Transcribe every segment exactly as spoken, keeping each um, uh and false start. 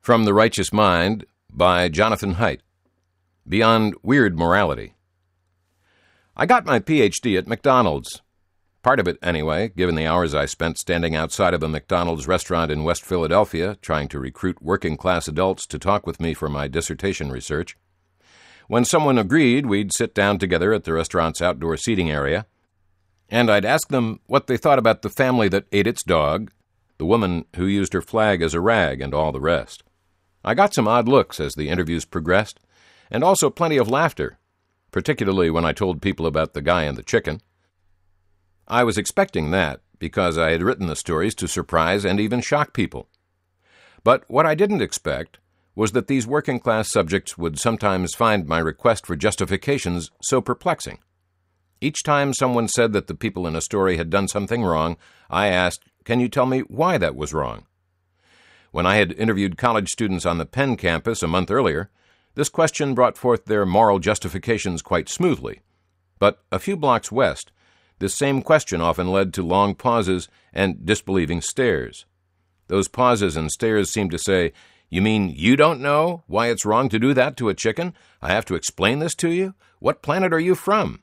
From The Righteous Mind by Jonathan Haidt. Beyond Weird Morality. I got my P H D at McDonald's. Part of it, anyway, given the hours I spent standing outside of a McDonald's restaurant in West Philadelphia trying to recruit working-class adults to talk with me for my dissertation research. When someone agreed, we'd sit down together at the restaurant's outdoor seating area, and I'd ask them what they thought about the family that ate its dog, the woman who used her flag as a rag, and all the rest. I got some odd looks as the interviews progressed, and also plenty of laughter, particularly when I told people about the guy and the chicken. I was expecting that, because I had written the stories to surprise and even shock people. But what I didn't expect was that these working-class subjects would sometimes find my request for justifications so perplexing. Each time someone said that the people in a story had done something wrong, I asked, "Can you tell me why that was wrong?" When I had interviewed college students on the Penn campus a month earlier, this question brought forth their moral justifications quite smoothly. But a few blocks west, this same question often led to long pauses and disbelieving stares. Those pauses and stares seemed to say, "You mean you don't know why it's wrong to do that to a chicken? I have to explain this to you? What planet are you from?"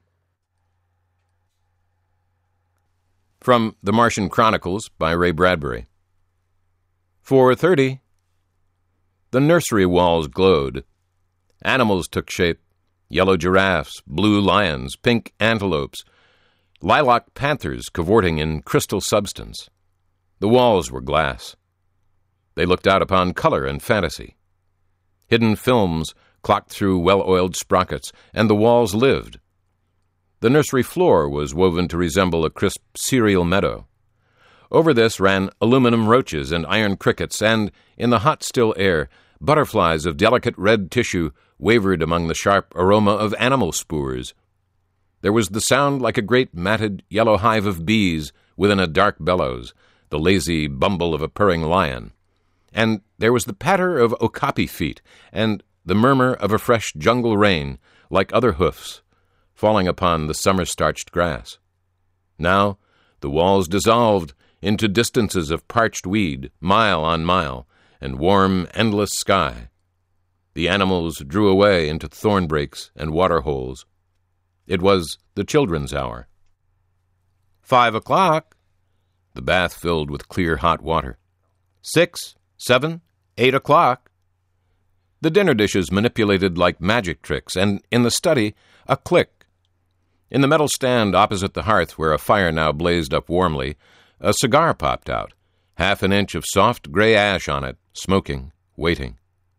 From The Martian Chronicles by Ray Bradbury. four thirty. The nursery walls glowed. Animals took shape. Yellow giraffes, blue lions, pink antelopes, lilac panthers cavorting in crystal substance. The walls were glass. They looked out upon color and fantasy. Hidden films clocked through well-oiled sprockets, and the walls lived. The nursery floor was woven to resemble a crisp cereal meadow. Over this ran aluminum roaches and iron crickets, and, in the hot, still air, butterflies of delicate red tissue wavered among the sharp aroma of animal spores. There was the sound like a great matted yellow hive of bees within a dark bellows, the lazy bumble of a purring lion. And there was the patter of okapi feet, and the murmur of a fresh jungle rain, like other hoofs, falling upon the summer-starched grass. Now the walls dissolved into distances of parched weed, mile on mile, and warm, endless sky. The animals drew away into thorn breaks and water holes. It was the children's hour. Five o'clock. The bath filled with clear, hot water. Six, seven, eight o'clock. The dinner dishes manipulated like magic tricks, and in the study, a click. In the metal stand opposite the hearth, where a fire now blazed up warmly, a cigar popped out, half an inch of soft gray ash on it, smoking, waiting.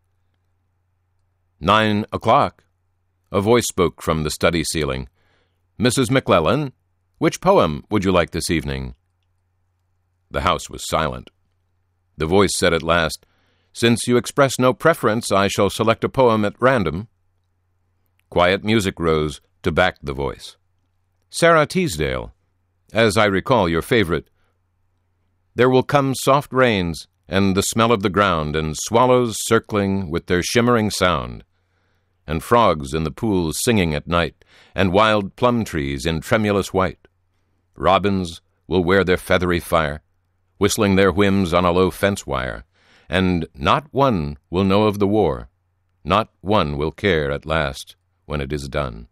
Nine o'clock. A voice spoke from the study ceiling. "Missus McClellan, which poem would you like this evening?" The house was silent. The voice said at last, "Since you express no preference, I shall select a poem at random." Quiet music rose to back the voice. "Sarah Teasdale, as I recall your favorite. There will come soft rains, and the smell of the ground, and swallows circling with their shimmering sound, and frogs in the pools singing at night, and wild plum trees in tremulous white. Robins will wear their feathery fire, whistling their whims on a low fence wire, and not one will know of the war, not one will care at last when it is done."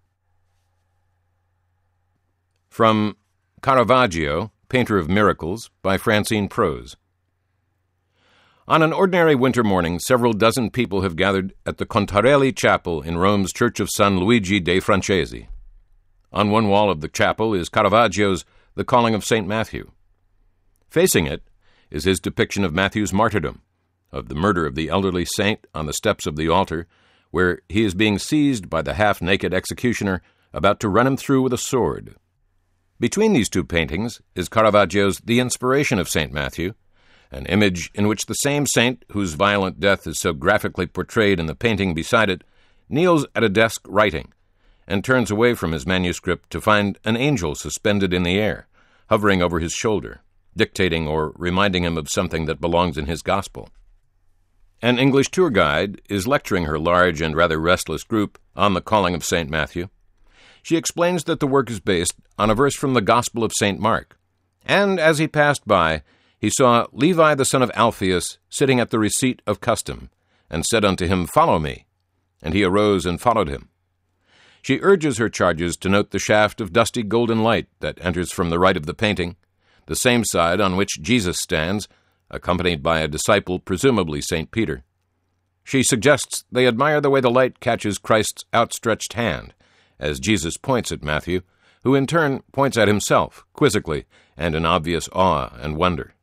From Caravaggio, Painter of Miracles, by Francine Prose. On an ordinary winter morning, several dozen people have gathered at the Contarelli Chapel in Rome's Church of San Luigi dei Francesi. On one wall of the chapel is Caravaggio's The Calling of Saint Matthew. Facing it is his depiction of Matthew's martyrdom, of the murder of the elderly saint on the steps of the altar, where he is being seized by the half-naked executioner about to run him through with a sword. Between these two paintings is Caravaggio's The Inspiration of Saint Matthew, an image in which the same saint, whose violent death is so graphically portrayed in the painting beside it, kneels at a desk writing, and turns away from his manuscript to find an angel suspended in the air, hovering over his shoulder, dictating or reminding him of something that belongs in his gospel. An English tour guide is lecturing her large and rather restless group on the calling of Saint Matthew. She explains that the work is based on a verse from the Gospel of Saint Mark, and as he passed by, he saw Levi the son of Alphaeus sitting at the receipt of custom, and said unto him, Follow me. And he arose and followed him. She urges her charges to note the shaft of dusty golden light that enters from the right of the painting, the same side on which Jesus stands, accompanied by a disciple, presumably Saint Peter. She suggests they admire the way the light catches Christ's outstretched hand, as Jesus points at Matthew, who in turn points at himself, quizzically, and in obvious awe and wonder.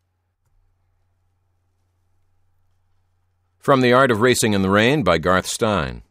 From The Art of Racing in the Rain by Garth Stein.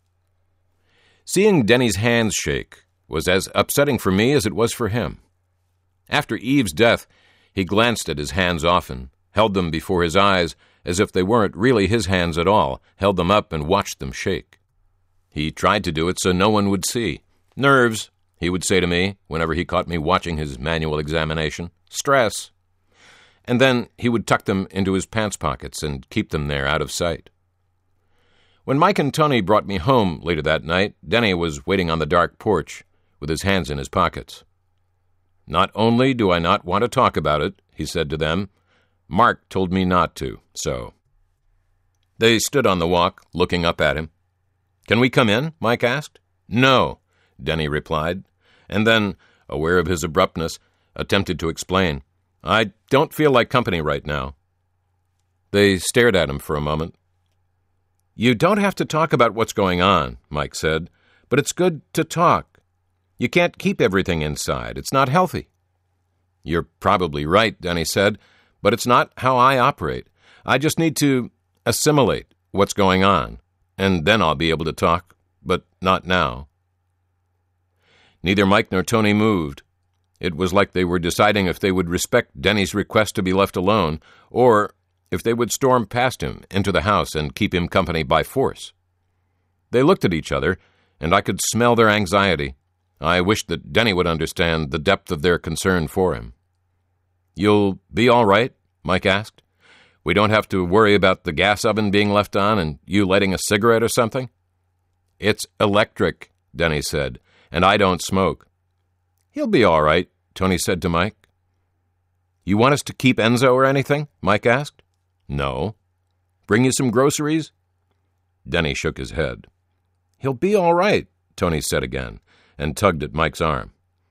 Seeing Denny's hands shake was as upsetting for me as it was for him. After Eve's death, he glanced at his hands often, held them before his eyes as if they weren't really his hands at all, held them up and watched them shake. He tried to do it so no one would see. Nerves, he would say to me whenever he caught me watching his manual examination. Stress. And then he would tuck them into his pants pockets and keep them there out of sight. When Mike and Tony brought me home later that night, Denny was waiting on the dark porch with his hands in his pockets. Not only do I not want to talk about it, he said to them, Mark told me not to, so. They stood on the walk, looking up at him. Can we come in? Mike asked. No, Denny replied, and then, aware of his abruptness, attempted to explain. I don't feel like company right now. They stared at him for a moment. You don't have to talk about what's going on, Mike said, but it's good to talk. You can't keep everything inside. It's not healthy. You're probably right, Denny said, but it's not how I operate. I just need to assimilate what's going on, and then I'll be able to talk, but not now. Neither Mike nor Tony moved. It was like they were deciding if they would respect Denny's request to be left alone, or if they would storm past him into the house and keep him company by force. They looked at each other, and I could smell their anxiety. I wished that Denny would understand the depth of their concern for him. You'll be all right? Mike asked. We don't have to worry about the gas oven being left on and you lighting a cigarette or something? It's electric, Denny said, and I don't smoke. He'll be all right, Tony said to Mike. You want us to keep Enzo or anything? Mike asked. No. Bring you some groceries? Denny shook his head. He'll be all right, Tony said again, and tugged at Mike's arm.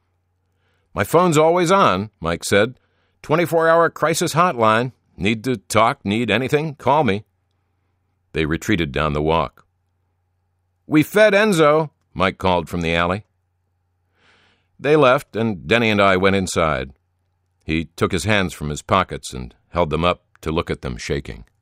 My phone's always on, Mike said. twenty-four hour crisis hotline. Need to talk, need anything, call me. They retreated down the walk. We fed Enzo, Mike called from the alley. They left, and Denny and I went inside. He took his hands from his pockets and held them up to look at them shaking.